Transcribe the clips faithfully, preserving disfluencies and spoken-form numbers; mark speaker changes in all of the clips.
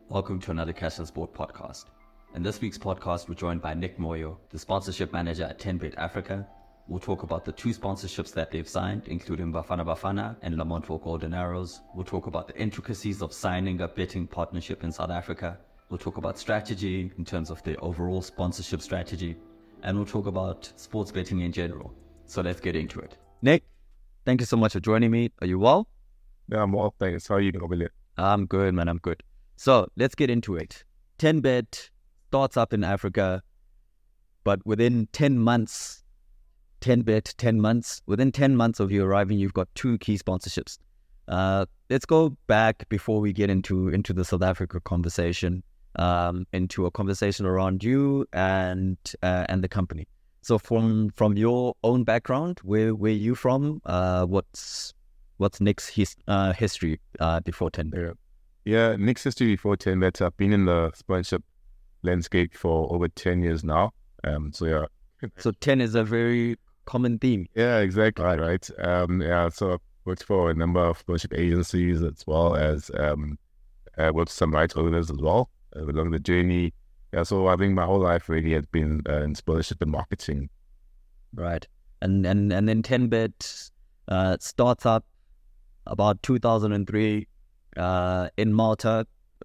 Speaker 1: Welcome to another Cash and Sport podcast. In this week's podcast, we're joined by Nick Moyo, the sponsorship manager at ten bet Africa. We'll talk about the two sponsorships that they've signed, including Bafana Bafana and Lamontville Golden Arrows. We'll talk about the intricacies of signing a betting partnership in South Africa. We'll talk about strategy in terms of the overall sponsorship strategy. And we'll talk about sports betting in general. So let's get into it. Nick, thank you so much for joining me. Are you well?
Speaker 2: Yeah, I'm well, thanks. How are you doing, William?
Speaker 1: I'm good, man. I'm good. So let's get into it. ten bet starts up in Africa, but within ten months, ten bet, ten months, within ten months of you arriving, you've got two key sponsorships. Uh, let's go back before we get into, into the South Africa conversation, um, into a conversation around you and uh, and the company. So from from your own background, where where you from? Uh, what's what's Nick's his, uh, history uh, before ten bet?
Speaker 2: Yeah. Yeah, Nick's history before ten bet. I've been in the sponsorship landscape for over ten years now. Um, so yeah.
Speaker 1: So ten is a very common theme.
Speaker 2: Yeah, exactly. Right. right. Um, yeah, so I've worked for a number of sponsorship agencies as well as um, uh, worked with some rights owners as well uh, along the journey. Yeah, so I think my whole life really has been uh, in sponsorship and marketing.
Speaker 1: Right. And and, and then ten bet uh, starts up about two thousand three. Uh, in Malta,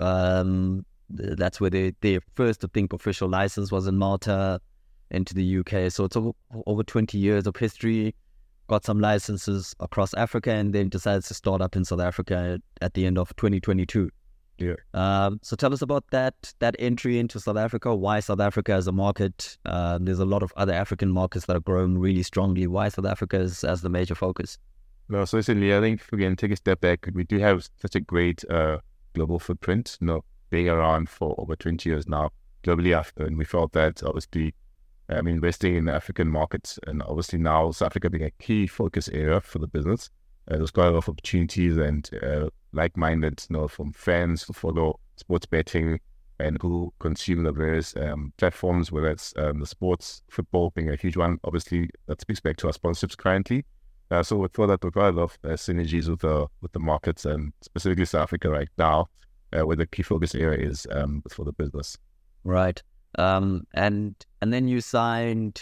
Speaker 1: um, that's where they, their first, I think, official license was in Malta, into the U K. So it's over, over twenty years of history, got some licenses across Africa, and then decided to start up in South Africa at the end of twenty twenty-two.
Speaker 2: Yeah.
Speaker 1: Um, so tell us about that that entry into South Africa. Why South Africa as a market? Uh, there's a lot of other African markets that are growing really strongly. Why South Africa is, as the major focus?
Speaker 2: No, so certainly, I think if we can take a step back, we do have such a great uh, global footprint, you know, being around for over twenty years now, globally after, and we felt that obviously um, investing in the African markets, and obviously now South Africa being a key focus area for the business, uh, there's quite a lot of opportunities and uh, like-minded, you know, from fans who follow sports betting and who consume the various um, platforms, whether it's um, the sports, football being a huge one, obviously that speaks back to our sponsorships currently. Uh, so we thought that we've got a lot of uh, synergies with the with the markets, and specifically South Africa right now, uh, where the key focus area is um, for the business.
Speaker 1: Right. Um, and and then you signed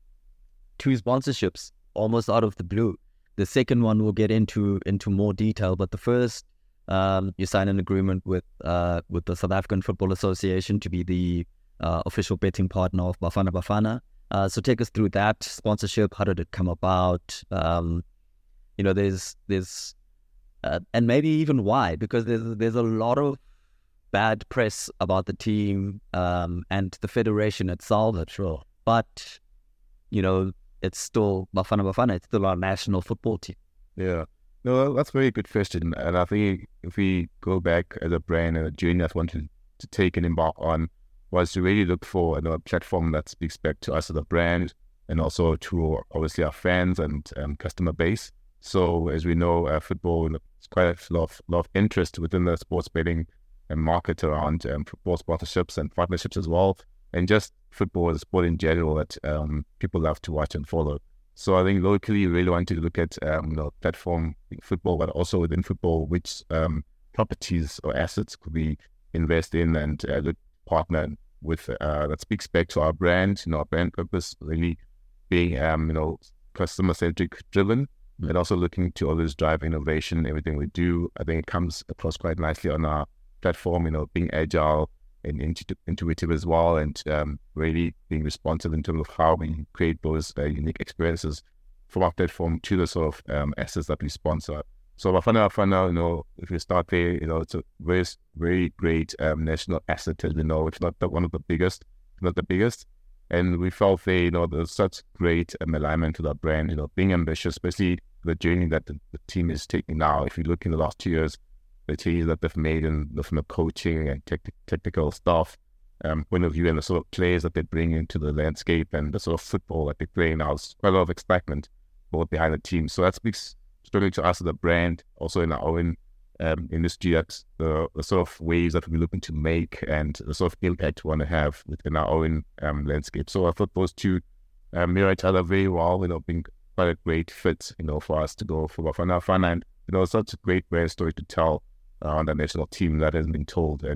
Speaker 1: two sponsorships almost out of the blue. The second one we'll get into into more detail, but the first, um, you signed an agreement with uh, with the South African Football Association to be the uh, official betting partner of Bafana Bafana. Uh, so take us through that sponsorship. How did it come about? Um, you know, there's there's uh, and maybe even why, because there's there's a lot of bad press about the team um, and the federation itself. Sure, but you know, it's still Bafana Bafana. It's still our national football team.
Speaker 2: Yeah, no, that's a very good question. And I think if we go back as a brand and a journey that we wanted to take and embark on, was to really look for, you know, a platform that speaks back to us as a brand and also to obviously our fans and um, customer base. So as we know, uh, football, there's quite a lot of, lot of interest within the sports betting and market around um, football sponsorships and partnerships as well. And just football as a sport in general that um, people love to watch and follow. So I think locally we really want to look at um, you know, platform football, but also within football, which um, properties or assets could we invest in and uh, look partner with uh, that speaks back to our brand, you know, our brand purpose really being, um, you know, customer centric driven, mm-hmm. and also looking to always drive innovation in everything we do. I think it comes across quite nicely on our platform, you know, being agile and intu- intuitive as well, and um, really being responsive in terms of how we create those uh, unique experiences from our platform to the sort of um, assets that we sponsor. So Bafana Bafana, you know, if you start there, you know, it's a very, very great um, national asset, as we know. It's not the, one of the biggest, not the biggest. And we felt there, you know, there's such great um, alignment to that brand, you know, being ambitious, especially the journey that the, the team is taking now. If you look in the last two years, the changes that they've made in the, from the coaching and tech, technical stuff um, point of view, and the sort of players that they bring into the landscape and the sort of football that they play now, it's quite a lot of excitement both behind the team. So that speaks strongly to us as a brand, also in our own um, industry, that's the, the sort of waves that we're looking to make and the sort of impact we want to have within our own um, landscape. So I thought those two um, mirror each other very well, you know, being quite a great fit, you know, for us to go for Bafana Bafana. And, you know, such a great brand story to tell uh, on the national team that hasn't been told. And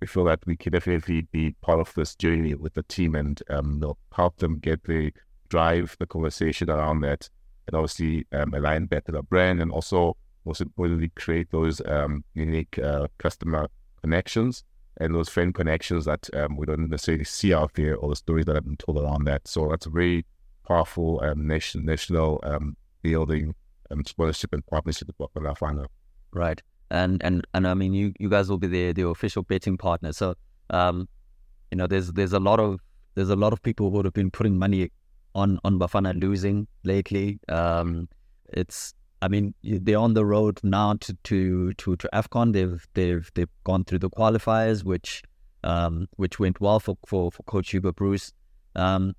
Speaker 2: we feel that we can definitely be part of this journey with the team and um, you know, help them get the drive, the conversation around that, and obviously um, align better the brand, and also most importantly create those um, unique uh, customer connections and those friend connections that um, we don't necessarily see out there, or the stories that have been told around that. So that's a very powerful um, nation, national um, building um, sponsorship and partnership with Bafana.
Speaker 1: Right. And and and I mean, you, you guys will be the the official betting partner. So um, you know, there's there's a lot of there's a lot of people who have been putting money on on Bafana losing lately. Um, it's I mean, they're on the road now to to to, to AFCON. They've they've they've gone through the qualifiers, which um which went well for for, for Coach Hugo Broos. Um,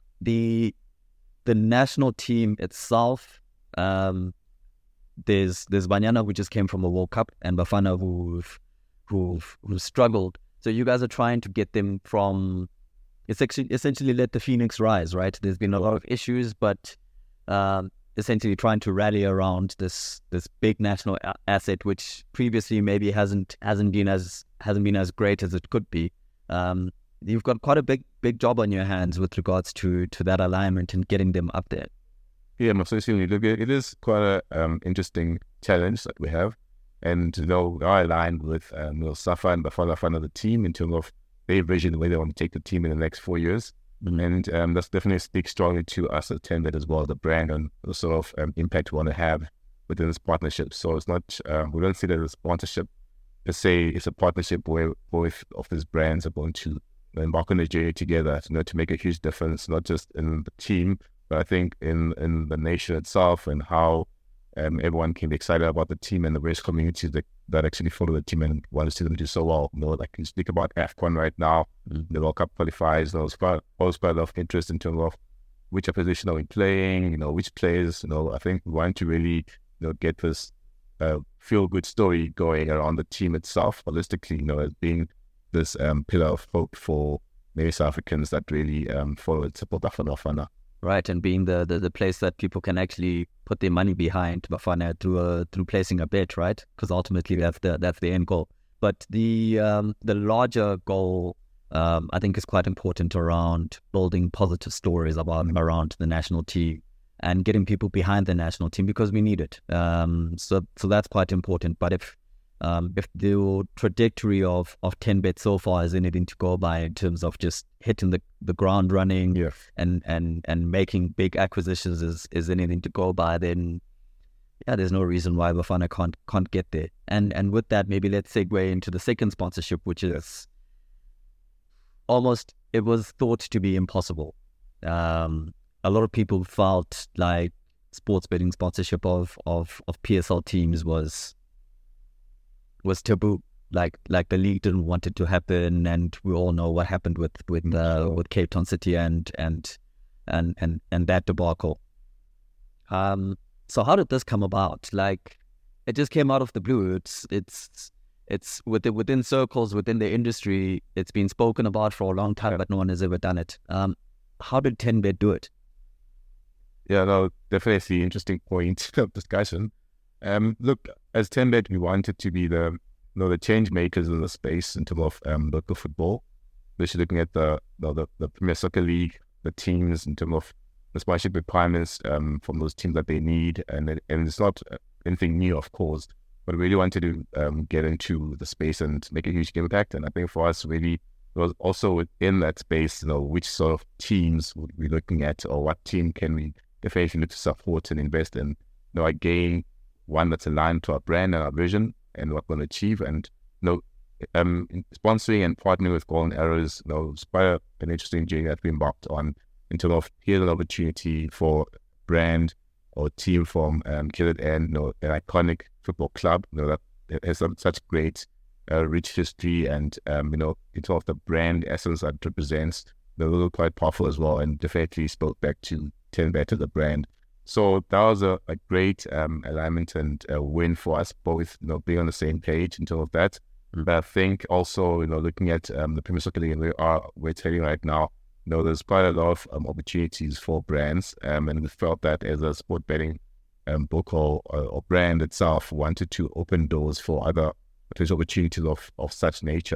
Speaker 1: the the national team itself. Um, There's there's Banyana, who just came from a World Cup, and Bafana, who've who've who struggled. So you guys are trying to get them from, it's actually essentially let the phoenix rise, right? There's been a lot of issues, but um, essentially trying to rally around this this big national a- asset, which previously maybe hasn't hasn't been as hasn't been as great as it could be. Um, you've got quite a big big job on your hands with regards to to that alignment and getting them up there.
Speaker 2: Yeah, most certainly. Look, it is quite a um, interesting challenge that we have, and you know, we are aligned with um, you know, Safa and Bafana Bafana, the team, in terms of their vision, the way they want to take the team in the next four years, mm-hmm. and um, that's definitely speaks strongly to us at Tenbet as well, the brand and the sort of um, impact we want to have within this partnership. So it's not um, we don't see that as a sponsorship per se. It's a partnership where both of these brands are going to embark on a journey together, you know, to make a huge difference, not just in the team, but I think in, in the nation itself, and how um, everyone can be excited about the team and the various communities that, that actually follow the team and want to see them do so well. You know, like you speak about AFCON right now, mm-hmm. the World Cup qualifiers, you know, it's quite, always quite a lot of interest in terms of which position are we playing, you know, which players, you know, I think we want to really, you know, get this uh, feel-good story going around the team itself, holistically, you know, as being this um, pillar of hope for many South Africans that really um, follow and support Bafana Bafana.
Speaker 1: Right, and being the, the, the place that people can actually put their money behind Bafana through a, through placing a bet, right? Because ultimately that's the that's the end goal. But the um, the larger goal, um, I think, is quite important around building positive stories about around the national team and getting people behind the national team, because we need it. Um, so so that's quite important. But if Um, if the trajectory of, of Tenbet so far is anything to go by in terms of just hitting the, the ground running,
Speaker 2: yeah.
Speaker 1: and, and, and making big acquisitions is, is anything to go by, then yeah, there's no reason why Bafana can't can't get there. And and with that, maybe let's segue into the second sponsorship, which is almost, it was thought to be impossible. Um, a lot of people felt like sports betting sponsorship of, of, of P S L teams was was taboo, like like the league didn't want it to happen, and we all know what happened with with uh, with Cape Town City and and and and and that debacle. Um, so how did this come about? Like, it just came out of the blue. It's it's it's within within circles within the industry. It's been spoken about for a long time,
Speaker 2: yeah.
Speaker 1: but no one has ever done it. Um, how did Tenbet do it?
Speaker 2: Yeah, no, definitely interesting point of discussion. Um, look, as Tenbet, we wanted to be the, you know, the change makers in the space in terms of um, local football. Especially looking at the, the the the Premier Soccer League, the teams in terms of the sponsorship requirements um, from those teams that they need, and it, and it's not anything new, of course, but we really wanted to um, get into the space and make a huge impact. And I think for us, really, it was also within that space, you know, which sort of teams would we be looking at, or what team can we definitely look to support and invest in. You know, again, one that's aligned to our brand and our vision and what we're going to achieve. And you know, um, sponsoring and partnering with Golden Arrows, you know, it's quite a, an interesting journey that we embarked on in terms of here's an opportunity for brand or team from um, K Z N, you know, an iconic football club, you know, that has some, such great, uh, rich history, and um, you know, in terms of the brand essence that it represents, they're really quite powerful as well, and definitely spoke back to Tenbet as the brand. So that was a, a great um, alignment and a win for us both, you know, being on the same page in terms of that. Mm-hmm. But I think also, you know, looking at um, the Premier Soccer League and we are we're telling right now, you know, there's quite a lot of um, opportunities for brands, um, and we felt that as a sport betting um, book or, or brand itself wanted to open doors for other potential opportunities of, of such nature.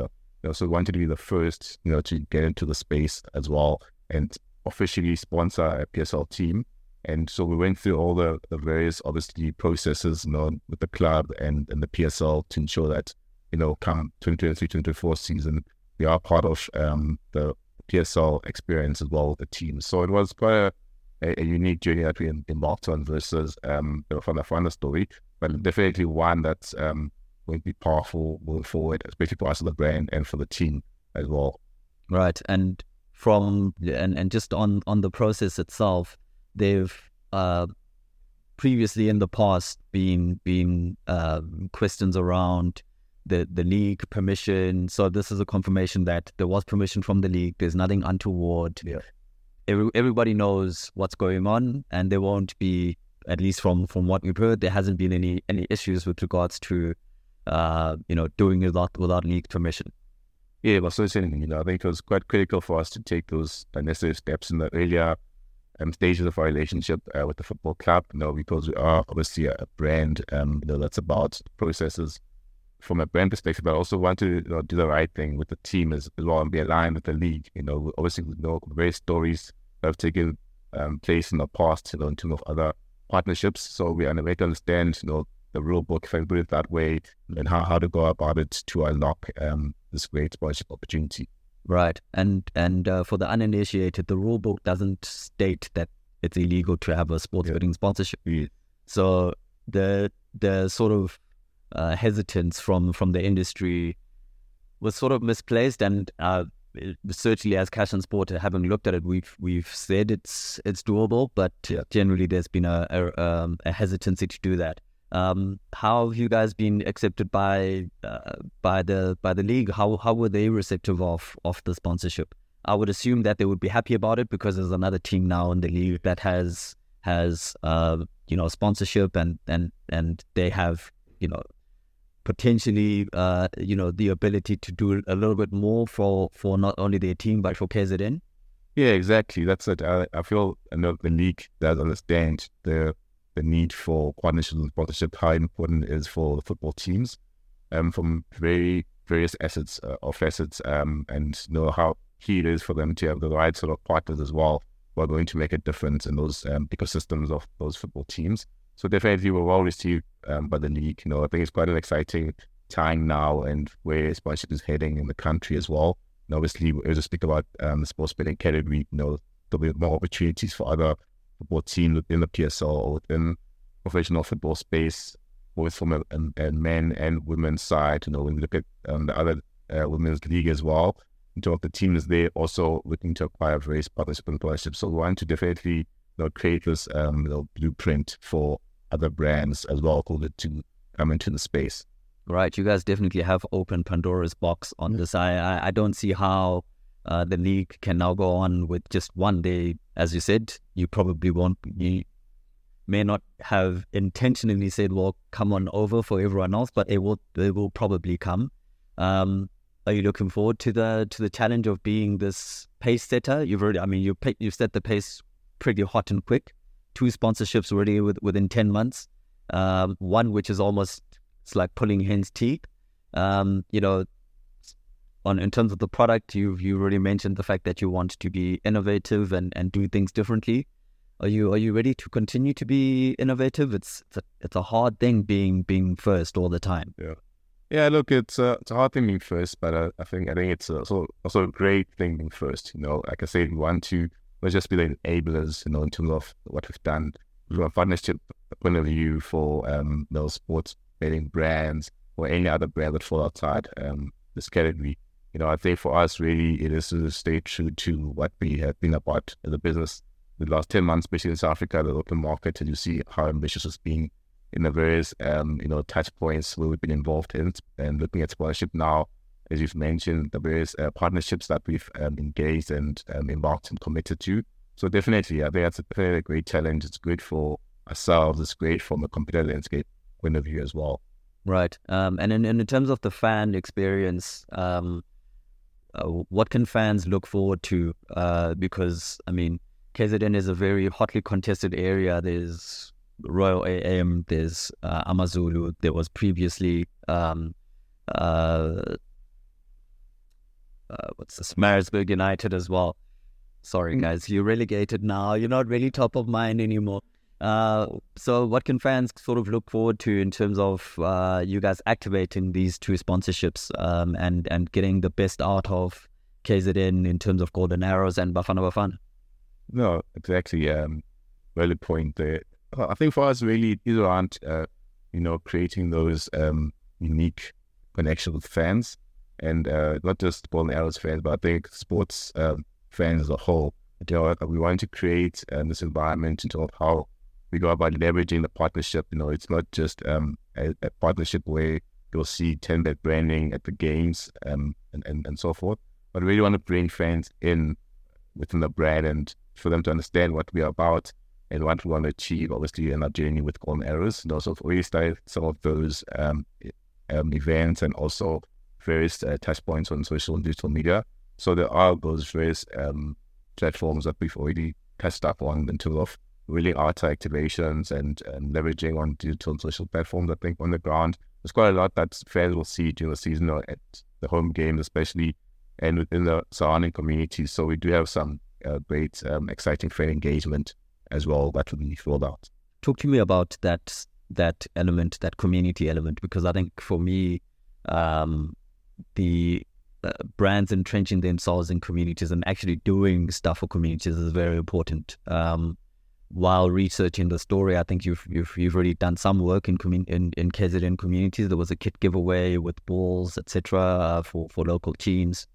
Speaker 2: We also wanted to be the first, you know, to get into the space as well and officially sponsor a P S L team. And so we went through all the, the various, obviously, processes, you know, with the club and, and the P S L to ensure that, you know, come twenty twenty-three twenty twenty-four season, we are part of um, the P S L experience as well with the team. So it was quite a, a, a unique journey that we embarked on versus um, the Bafana Bafana story, but definitely one that's um, going to be powerful moving forward, especially for us as the brand and for the team as well.
Speaker 1: Right. And from, and, and just on, on the process itself, they've uh, previously in the past been been uh, questions around the, the league permission. So this is a confirmation that there was permission from the league. There's nothing untoward.
Speaker 2: Yeah.
Speaker 1: Every, everybody knows what's going on, and there won't be, at least from, from what we've heard, there hasn't been any any issues with regards to uh, you know doing it without without league permission.
Speaker 2: Yeah, but so certainly, you know, I think it was quite critical for us to take those necessary steps in the earlier Um, stages of our relationship uh, with the football club, you know, because we are obviously a, a brand, um, you know, that's about processes from a brand perspective, but I also want to, you know, do the right thing with the team as, as well and be aligned with the league. You know, obviously, we know various stories that have taken um, place in the past, you know, in terms of other partnerships. So we are in a way to understand, you know, the rule book, if I put it that way, and how, how to go about it to unlock um, this great sponsorship opportunity.
Speaker 1: Right, and and uh, for the uninitiated, the rule book doesn't state that it's illegal to have a sports
Speaker 2: Yeah.
Speaker 1: betting sponsorship.
Speaker 2: Yeah.
Speaker 1: So the the sort of uh, hesitance from from the industry was sort of misplaced, and uh, it- certainly as Cash and Sport, having looked at it, we've we've said it's it's doable, but
Speaker 2: Yeah.
Speaker 1: generally there's been a a, um, a hesitancy to do that. Um, how have you guys been accepted by uh, by the by the league? How how were they receptive of of the sponsorship? I would assume that they would be happy about it because there's another team now in the league that has has uh, you know sponsorship and and and they have you know potentially uh, you know the ability to do a little bit more for for not only their team but for K Z N.
Speaker 2: Yeah, exactly. That's it. I, I feel I know the league does understand the the need for partnership and sponsorship, how important it is for the football teams, um, from very various assets uh, or facets, um, and you know how key it is for them to have the right sort of partners as well who are going to make a difference in those um, ecosystems of those football teams. So definitely we're well received um, by the league. You know, I think it's quite an exciting time now and where sponsorship is heading in the country as well. And obviously, as I speak about um, the sports betting category, you know, there'll be more opportunities for other football teams within the P S L or within professional football space, both from a, a, a men and women's side. You know, when we look at um, the other uh, women's league as well, in terms of the teams, they're also looking to acquire various partnership and partnerships. So we want to definitely, you know, create this um, you know, blueprint for other brands as well to come into the space.
Speaker 1: Right, you guys definitely have opened Pandora's box on this. I I, I don't see how uh, the league can now go on with just one day. As you said, you probably won't. You may not have intentionally said, "Well, come on over" for everyone else, but they will. They will probably come. Um, are you looking forward to the to the challenge of being this pace setter? You've already. I mean, you you've set the pace pretty hot and quick. Two sponsorships already with, within ten months. Um, one which is almost. It's like pulling hen's teeth. Um, you know, on in terms of the product, you've you already mentioned the fact that you want to be innovative and, and do things differently. Are you are you ready to continue to be innovative? It's it's a, it's a hard thing being being first all the time.
Speaker 2: Yeah, yeah. Look, it's a it's a hard thing being first, but uh, I think I think it's also also a great thing being first. You know, like I said, we want to let's just be the enablers. You know, in terms of what we've done from a partnership point of view for um those sports betting brands or any other brand that fall outside um, this category. You know, I think for us, really, it is to stay true to what we have been about as a business the last ten months, especially in South Africa, the open market, and you see how ambitious it's been in the various, um, you know, touch points where we've been involved in, and looking at sponsorship now, as you've mentioned, the various uh, partnerships that we've um, engaged and um, embarked and committed to. So definitely, I think that's a, a great challenge. It's good for ourselves. It's great from a competitive landscape point of view as well.
Speaker 1: Right. Um, and in, in terms of the fan experience, um, uh, what can fans look forward to? Uh, because, I mean, K Z N is a very hotly contested area. There's Royal A M, there's uh, AmaZulu, there was previously um, uh, uh, what's this, Maritzburg United as well. Sorry, guys, you're relegated now. You're not really top of mind anymore. Uh, so what can fans sort of look forward to in terms of uh, you guys activating these two sponsorships um, and, and getting the best out of K Z N in terms of Golden Arrows and Bafana Bafana?
Speaker 2: No, exactly. Um, really point there. I think for us, really, is around, uh, you know, creating those um, unique connections with fans, and uh, not just Golden Arrows fans, but I think sports um, fans as a whole. You know, we want to create um, this environment in terms of how we go about leveraging the partnership. You know, it's not just um, a, a partnership where you'll see ten-bet branding at the games um, and, and, and so forth, but we really want to bring fans in within the brand and for them to understand what we are about and what we want to achieve, obviously, in our journey with Golden Arrows. And also, we started some of those um, um, events and also various uh, touch points on social and digital media. So there are those various um, platforms that we've already touched up on in terms of really art activations and, and leveraging on digital and social platforms. I think on the ground, there's quite a lot that fans will see during the season or at the home games, especially, and within the surrounding communities. So we do have some uh, great, um, exciting fan engagement as well that will be rolled out.
Speaker 1: Talk to me about that that element, that community element, because I think for me, um, the uh, brands entrenching themselves in communities and actually doing stuff for communities is very important. Um, while researching the story, I think you've you've you've already done some work in commun- in, in K Z N communities. There was a kit giveaway with balls, et cetera, uh, for for local teams.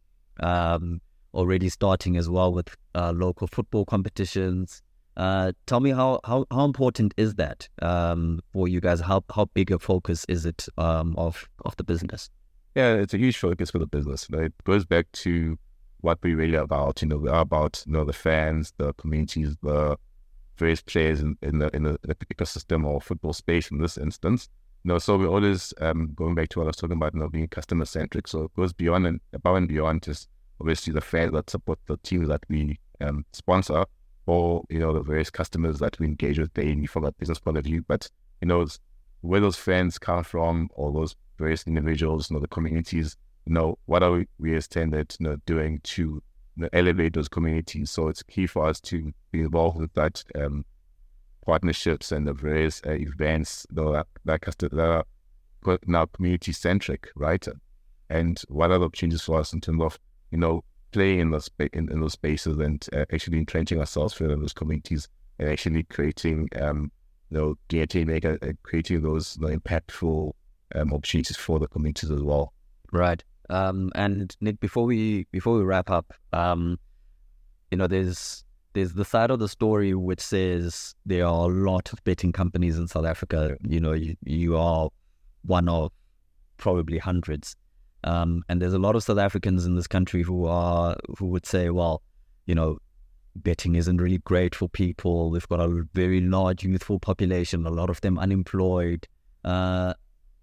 Speaker 1: Um, already starting as well with uh, local football competitions. Uh, tell me how, how, how important is that um, for you guys? How how big a focus is it um, of of the business?
Speaker 2: Yeah, it's a huge focus for the business. You know, it goes back to what we really are about. You know, we are about you know the fans, the communities, the various players in, in the in the ecosystem or football space in this instance. You know, so we're always um, going back to what I was talking about, you know, being customer centric. So it goes beyond and above and beyond just obviously the fans that support the teams that we um, sponsor, or you know the various customers that we engage with daily from a business point of view. But you know where those fans come from, or those various individuals, you know the communities. You know what are we, we as Standard, you know doing to you know, elevate those communities? So it's key for us to be involved with that um, partnerships and the various uh, events you know, that that, custom, that are now community centric, right? And what are the opportunities for us in terms of you know playing in those in, in those spaces and uh, actually entrenching ourselves within those communities and actually creating um you know getting make a, a, creating those you know, impactful um, opportunities for the communities as well.
Speaker 1: Right. Um, and Nick, before we before we wrap up, um, you know, there's there's the side of the story which says there are a lot of betting companies in South Africa. You know, you, you are one of probably hundreds. Um, and there's a lot of South Africans in this country who are who would say, well, you know, betting isn't really great for people. We've got a very large youthful population, a lot of them unemployed. Uh,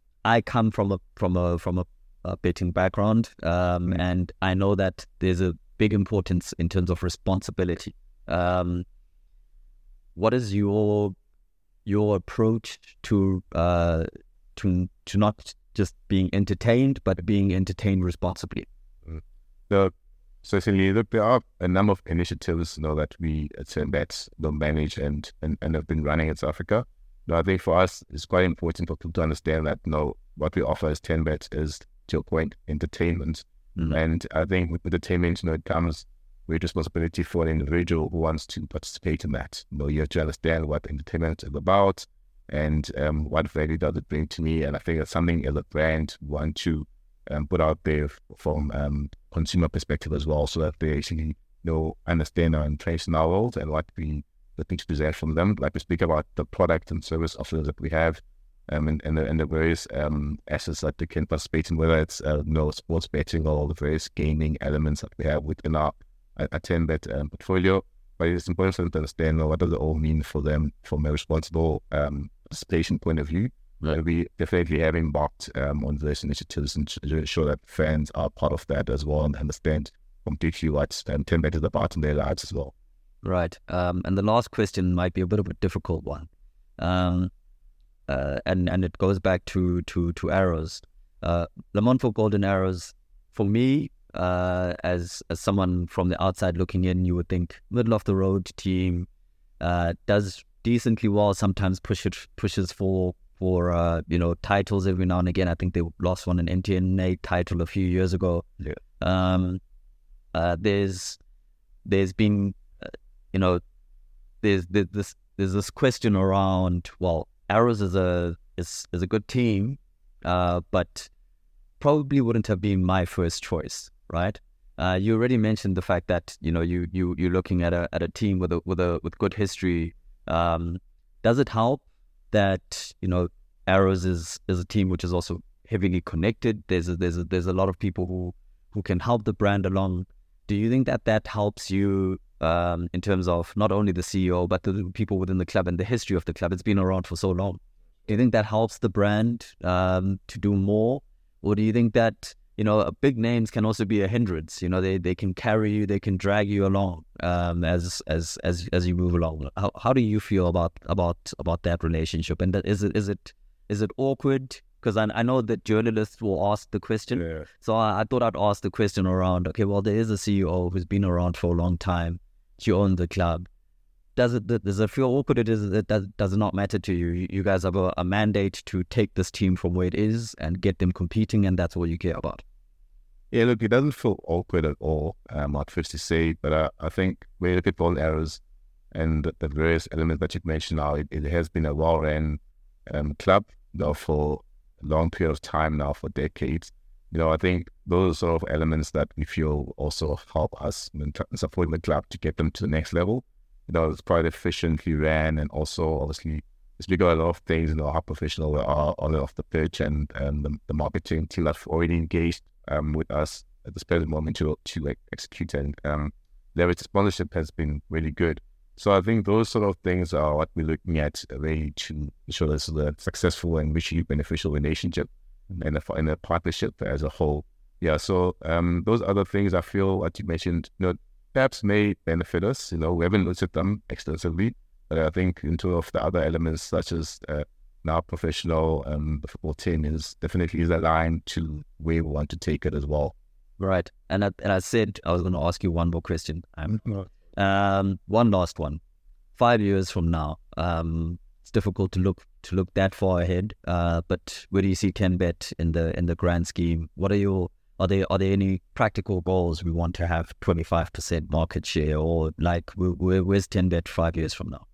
Speaker 1: I come from a from a from a, a betting background, um, mm. and I know that there's a big importance in terms of responsibility. Um, what is your your approach to uh, to to not just being entertained, but being entertained responsibly?
Speaker 2: So, certainly, look, there are a number of initiatives, you know, that we at Standbet you know, manage and, and, and have been running in South Africa. You know, I think for us, it's quite important for people to understand that, you know, what we offer as Standbet is, to your point, entertainment. Mm-hmm. And I think with entertainment, you know, it comes with responsibility for an individual who wants to participate in that. You know, you have to understand what entertainment is about, and um, what value does it bring to me. And I think that's something as a brand we want to um, put out there from um, consumer perspective as well, so that they actually you know understand our interest in our world and what we looking to present from them. Like we speak about the product and service offerings that we have, um, and, and, the, and the various um, assets that they can participate in, whether it's uh, you know sports betting or the various gaming elements that we have within our Standbet um, portfolio. But it's important for them to understand you know, what does it all mean for them from a responsible um, participation point of view. Right. And we definitely have embarked um, on those initiatives and to ensure that fans are part of that as well and understand completely what um, Standbet is about in their lives as well.
Speaker 1: Right. Um, and the last question might be a bit of a difficult one. Um, uh, and, and it goes back to, to, to arrows. Uh, Le Mans for Golden Arrows, for me, uh, as as someone from the outside looking in, you would think middle of the road team, uh, does decently well. Sometimes push it pushes for for uh, you know titles every now and again. I think they lost one an N T N A title a few years ago.
Speaker 2: Yeah.
Speaker 1: Um, uh, there's there's been uh, you know there's, there's this there's this question around, well, Arrows is a is is a good team, uh, but probably wouldn't have been my first choice, right? Uh, you already mentioned the fact that you know you you you're looking at a at a team with a with a with good history. Um, does it help that you know Arrows is is a team which is also heavily connected? There's a, there's a, there's a lot of people who who can help the brand along. Do you think that that helps you um, in terms of not only the C E O but the people within the club and the history of the club? It's been around for so long. Do you think that helps the brand um, to do more, or do you think that you know big names can also be a hindrance? You know, they, they can carry you, they can drag you along um, as as as as you move along. How how do you feel about about about that relationship? And that, is it is it is it awkward? Because I, I know that journalists will ask the question.
Speaker 2: Yeah.
Speaker 1: So I, I thought I'd ask the question around, okay, well, there is a C E O who's been around for a long time. She owns the club. Does it does it feel awkward? It is it does, does it not matter to you? You, you guys have a, a mandate to take this team from where it is and get them competing, and that's all you care about.
Speaker 2: Yeah, look, it doesn't feel awkward at all. I'm not first to say, but uh, I think when you look at Golden Arrows and the, the various elements that you've mentioned now, it, it has been a well-run um, club, you know, for a long period of time now, for decades. You know, I think those are sort of elements that we feel also help us in supporting the club to get them to the next level. You know, it's quite efficiently ran, and also obviously we speak about a lot of things, you know, how professional we are on and off the pitch, and, and the, the marketing team that's already engaged um, with us at this present moment to, to like, execute and um, leverage the sponsorship has been really good. So I think those sort of things are what we're looking at, really, to ensure this is a successful and mutually beneficial relationship and a, and a partnership as a whole. Yeah, so um, those other things I feel, what you mentioned, you know, perhaps may benefit us. You know, we haven't looked at them extensively, but I think in terms of the other elements, such as uh, now professional, um, the football team is definitely is aligned to where we want to take it as well.
Speaker 1: Right. And I, and I said I was going to ask you one more question. Um, um, one last one. Five years from now, um, it's difficult to look to look that far ahead. Uh, but where do you see TenBet in the in the grand scheme? What are your Are there are there any practical goals? We want to have twenty-five percent market share, or like where, where's TenBet five years from now?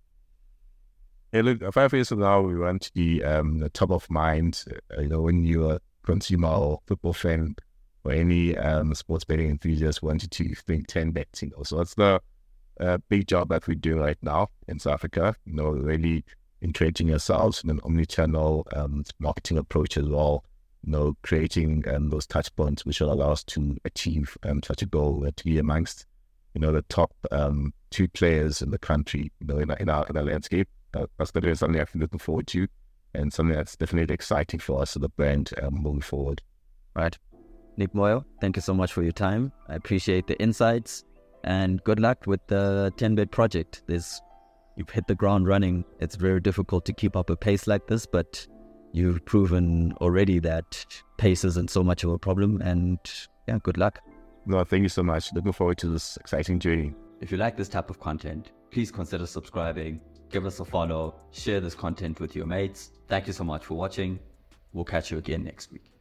Speaker 2: Yeah, look, five years from now, we want to be um, the top of mind. Uh, you know, when you're a consumer or football fan or any um, sports betting enthusiast, wanted to think TenBet. You know, so that's the uh, big job that we do right now in South Africa. You know, really entrenching ourselves in an omni-channel um, marketing approach as well. You know, creating um, those touch points which will allow us to achieve um, such a goal, uh, to be amongst, you know, the top um, two players in the country, you know, in, in, our, in our landscape. Uh, that's definitely something I've been looking forward to, and something that's definitely exciting for us as a brand um, moving forward.
Speaker 1: Right. Nick Moyo, thank you so much for your time. I appreciate the insights, and good luck with the TenBet project. There's, you've hit the ground running. It's very difficult to keep up a pace like this, but you've proven already that pace isn't so much of a problem, and yeah, good luck.
Speaker 2: No, thank you so much. Looking forward to this exciting journey.
Speaker 1: If you like this type of content, please consider subscribing, give us a follow, share this content with your mates. Thank you so much for watching. We'll catch you again next week.